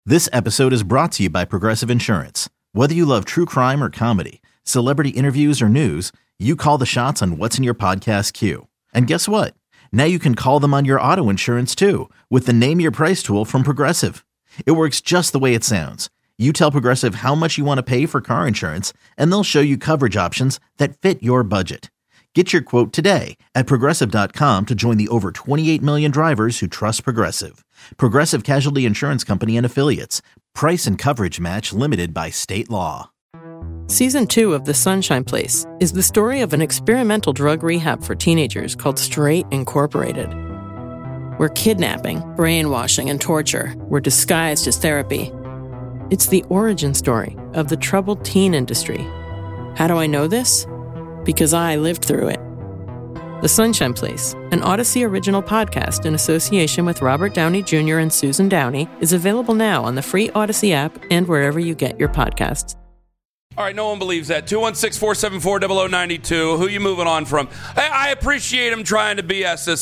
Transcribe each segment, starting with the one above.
This episode is brought to you by Progressive Insurance. Whether you love true crime or comedy, celebrity interviews or news, you call the shots on what's in your podcast queue. And guess what? Now you can call them on your auto insurance too with the Name Your Price tool from Progressive. It works just the way it sounds. You tell Progressive how much you want to pay for car insurance, and they'll show you coverage options that fit your budget. Get your quote today at Progressive.com to join the over 28 million drivers who trust Progressive. Progressive Casualty Insurance Company and Affiliates. Price and coverage match limited by state law. Season 2 of The Sunshine Place is the story of an experimental drug rehab for teenagers called Straight Incorporated, where kidnapping, brainwashing, and torture were disguised as therapy. It's the origin story of the troubled teen industry. How do I know this? Because I lived through it. The Sunshine Place, an Odyssey original podcast in association with Robert Downey Jr. and Susan Downey, is available now on the free Odyssey app and wherever you get your podcasts. All right, no one believes that. 216-474-0092. Who you moving on from? I appreciate him trying to BS this.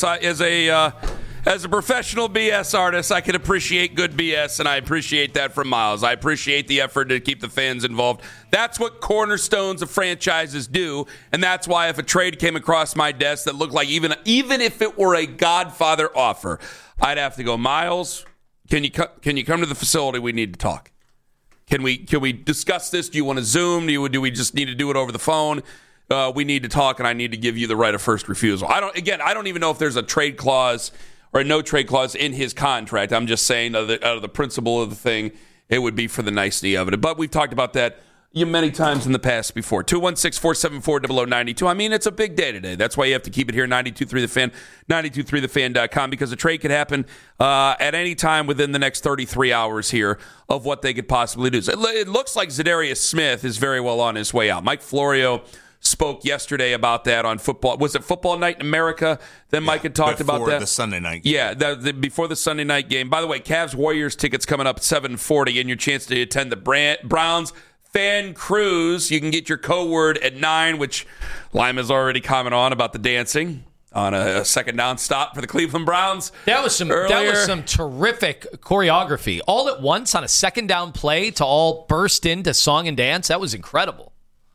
As a professional BS artist, I can appreciate good BS, and I appreciate that from Miles. I appreciate the effort to keep the fans involved. That's what cornerstones of franchises do, and that's why if a trade came across my desk that looked like even if it were a Godfather offer, I'd have to go, Miles, can you come to the facility? We need to talk. Can we discuss this? Do you want to Zoom? Do we just need to do it over the phone? We need to talk, and I need to give you the right of first refusal. I don't even know if there's a trade clause or a no trade clause in his contract. I'm just saying out of the principle of the thing, it would be for the nicety of it. But we've talked about that many times in the past before. 216-474-0092. I mean, it's a big day today. That's why you have to keep it here, 92.3 The Fan, 92.3thefan.com, because a trade could happen at any time within the next 33 hours here of what they could possibly do. So it looks like Zadarius Smith is very well on his way out. Mike Florio spoke yesterday about that on football. Was it Football Night in America that Mike had talked about that? Before the Sunday night game. Yeah, before the Sunday night game. By the way, Cavs-Warriors tickets coming up at 7:40, and your chance to attend the Browns fan cruise. You can get your code word at 9, which Lima's already commented on about the dancing on a second down stop for the Cleveland Browns. That was some terrific choreography. All at once on a second down play to all burst into song and dance. That was incredible.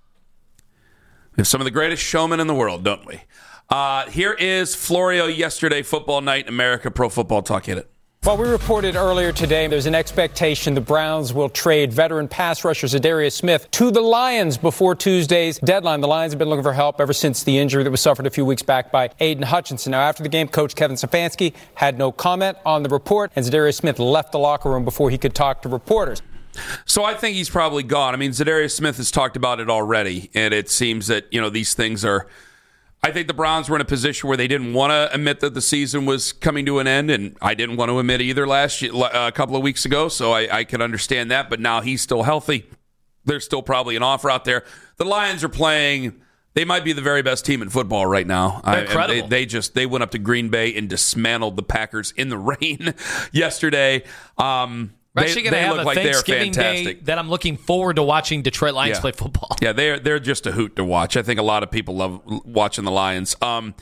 We have some of the greatest showmen in the world, don't we? Here is Florio yesterday, Football Night in America, Pro Football Talk. Hit it. Well, we reported earlier today there's an expectation the Browns will trade veteran pass rusher Zadarius Smith to the Lions before Tuesday's deadline. The Lions have been looking for help ever since the injury that was suffered a few weeks back by Aiden Hutchinson. Now, after the game, Coach Kevin Stefanski had no comment on the report, and Zadarius Smith left the locker room before he could talk to reporters. So I think he's probably gone. I mean, Zadarius Smith has talked about it already, and it seems that, these things are... I think the Browns were in a position where they didn't want to admit that the season was coming to an end, and I didn't want to admit either a couple of weeks ago, so I could understand that. But now he's still healthy. There's still probably an offer out there. The Lions are playing... They might be the very best team in football right now. Incredible. They went up to Green Bay and dismantled the Packers in the rain yesterday. We're actually going to have a Thanksgiving Day that I'm looking forward to watching Detroit Lions play football. Yeah, they're just a hoot to watch. I think a lot of people love watching the Lions.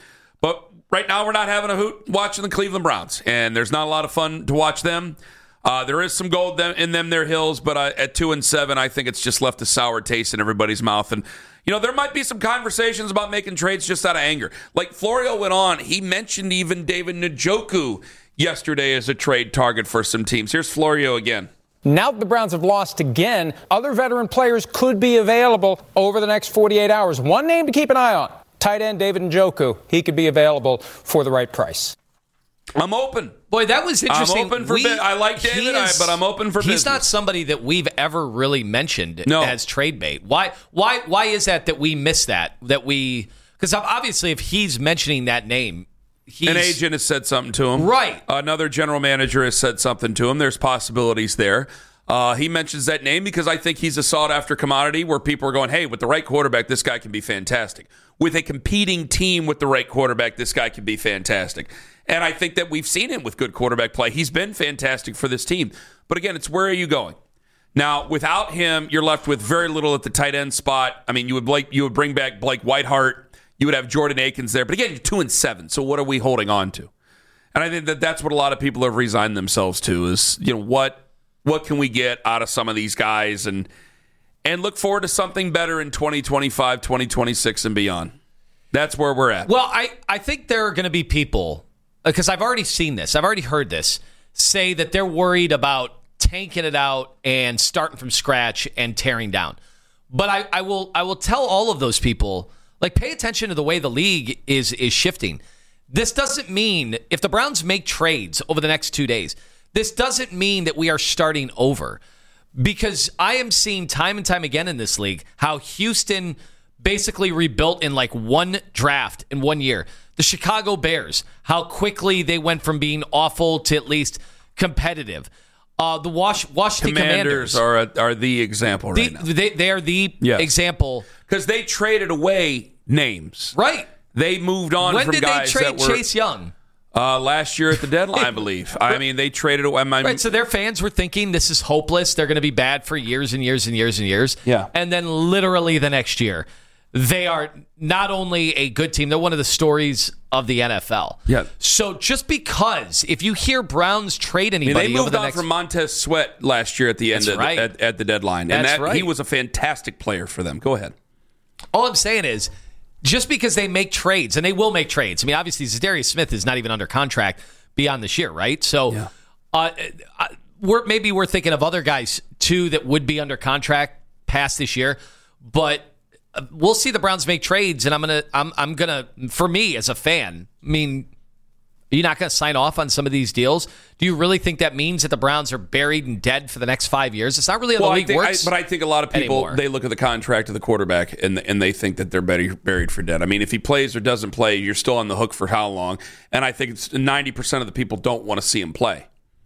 But right now we're not having a hoot watching the Cleveland Browns, and there's not a lot of fun to watch them. There is some gold in them, their hills, but at 2-7, I think it's just left a sour taste in everybody's mouth. And there might be some conversations about making trades just out of anger. Like Florio went on, he mentioned even David Njoku yesterday as a trade target for some teams. Here's Florio again. Now that the Browns have lost again, other veteran players could be available over the next 48 hours. One name to keep an eye on, tight end David Njoku. He could be available for the right price. I'm open. Boy, that was interesting. I'm open for I like David, but I'm open for business. He's not somebody that we've ever really mentioned as trade bait. Why is that we miss that? Because obviously if he's mentioning that name, an agent has said something to him. Right. Another general manager has said something to him. There's possibilities there. He mentions that name because I think he's a sought-after commodity where people are going, hey, with the right quarterback, this guy can be fantastic. With a competing team with the right quarterback, this guy can be fantastic. And I think that we've seen him with good quarterback play. He's been fantastic for this team. But again, it's where are you going? Now, without him, you're left with very little at the tight end spot. I mean, you would bring back Blake Whiteheart. You would have Jordan Akins there. But again, you're 2-7. So what are we holding on to? And I think that's what a lot of people have resigned themselves to is, what what can we get out of some of these guys, and look forward to something better in 2025, 2026, and beyond. That's where we're at. Well, I think there are going to be people, because I've already seen this, I've already heard this, say that they're worried about tanking it out and starting from scratch and tearing down. But I will tell all of those people, like, pay attention to the way the league is shifting. This doesn't mean, if the Browns make trades over the next 2 days, this doesn't mean that we are starting over. Because I am seeing time and time again in this league how Houston basically rebuilt in like one draft in 1 year. The Chicago Bears, how quickly they went from being awful to at least competitive. The Washington Commanders are the example right now. They are the example. Because they traded away names. Right. They moved on from guys When did they trade Chase Young? Last year at the deadline, I believe. I mean, they traded away. Right, so their fans were thinking this is hopeless. They're going to be bad for years and years and years and years. Yeah. And then literally the next year, they are not only a good team, they're one of the stories of the NFL. Yeah. So just because, if you hear Browns trade anybody, they moved on from Montez Sweat last year at the end at the deadline. And he was a fantastic player for them. Go ahead. All I'm saying is, just because they make trades, and they will make trades. I mean, obviously, Zadarius Smith is not even under contract beyond this year, right? So we're thinking of other guys, too, that would be under contract past this year. But we'll see the Browns make trades, and I'm gonna, for me as a fan, I mean, are you not going to sign off on some of these deals? Do you really think that means that the Browns are buried and dead for the next 5 years? It's not really how the league works. But I think a lot of people, they look at the contract of the quarterback and they think that they're buried for dead. I mean, if he plays or doesn't play, you're still on the hook for how long? And I think it's 90% of the people don't want to see him play.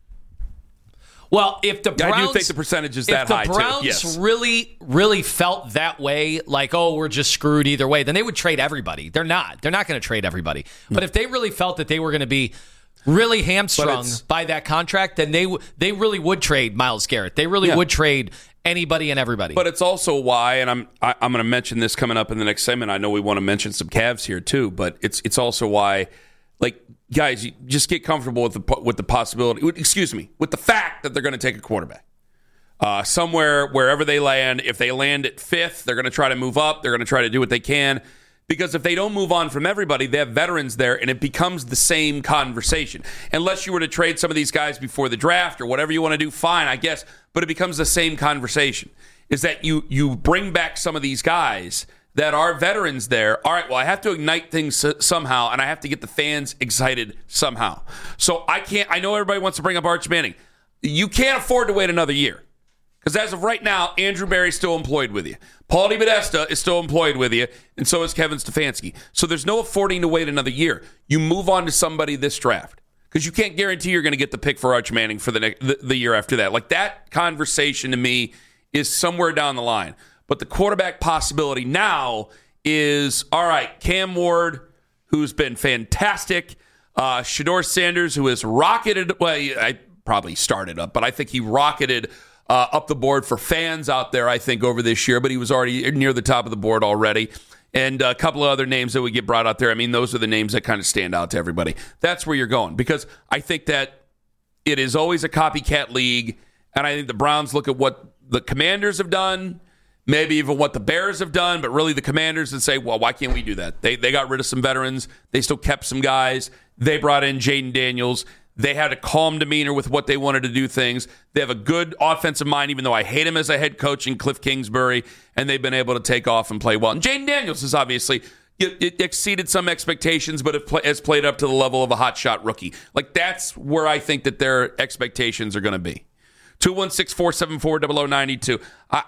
Well, if the Browns, I do think the percentage is that high, too. If the Browns really felt that way, like, oh, we're just screwed either way, then they would trade everybody. They're not. They're not going to trade everybody. But if they really felt that they were going to be really hamstrung by that contract, then they really would trade Myles Garrett. They really would trade anybody and everybody. But it's also why, and I'm going to mention this coming up in the next segment. I know we want to mention some Cavs here too, but it's also why, like, guys, you just get comfortable with the possibility. Excuse me, with the fact that they're going to take a quarterback somewhere, wherever they land. If they land at 5th, they're going to try to move up. They're going to try to do what they can, because if they don't move on from everybody, they have veterans there, and it becomes the same conversation. Unless you were to trade some of these guys before the draft or whatever you want to do, fine, I guess. But it becomes the same conversation. Is that you bring back some of these guys that are veterans there. All right, well, I have to ignite things somehow, and I have to get the fans excited somehow. So I know everybody wants to bring up Arch Manning. You can't afford to wait another year. Because as of right now, Andrew Berry's still employed with you. Paul DePodesta is still employed with you, and so is Kevin Stefanski. So there's no affording to wait another year. You move on to somebody this draft. Because you can't guarantee you're going to get the pick for Arch Manning for the year after that. Like, that conversation to me is somewhere down the line. But the quarterback possibility now is, all right, Cam Ward, who's been fantastic, Shedeur Sanders, who has rocketed, well, I probably started up, but I think he rocketed up the board for fans out there, I think, over this year, but he was already near the top of the board already. And a couple of other names that would get brought out there. I mean, those are the names that kind of stand out to everybody. That's where you're going, because I think that it is always a copycat league, and I think the Browns look at what the Commanders have done, maybe even what the Bears have done, but really the Commanders, and say, well, why can't we do that? They got rid of some veterans. They still kept some guys. They brought in Jaden Daniels. They had a calm demeanor with what they wanted to do things. They have a good offensive mind, even though I hate him as a head coach in Cliff Kingsbury, and they've been able to take off and play well. And Jaden Daniels has obviously it exceeded some expectations, but has played up to the level of a hotshot rookie. Like, that's where I think that their expectations are going to be. 216-474-0092.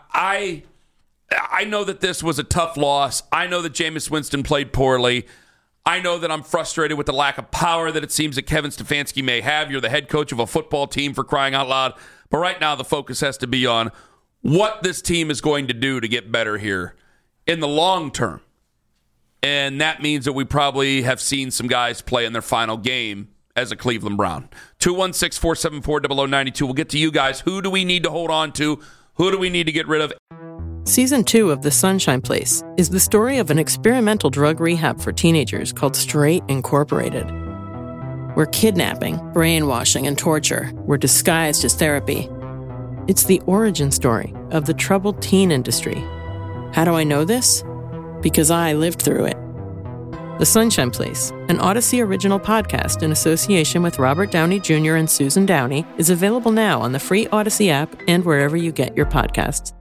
I know that this was a tough loss. I know that Jameis Winston played poorly. I know that I'm frustrated with the lack of power that it seems that Kevin Stefanski may have. You're the head coach of a football team, for crying out loud. But right now the focus has to be on what this team is going to do to get better here in the long term. And that means that we probably have seen some guys play in their final game as a Cleveland Brown. 216-474-0092. We'll get to you guys. Who do we need to hold on to? Who do we need to get rid of? Season 2 of The Sunshine Place is the story of an experimental drug rehab for teenagers called Straight Incorporated, where kidnapping, brainwashing, and torture were disguised as therapy. It's the origin story of the troubled teen industry. How do I know this? Because I lived through it. The Sunshine Place, an Odyssey original podcast in association with Robert Downey Jr. and Susan Downey, is available now on the free Odyssey app and wherever you get your podcasts.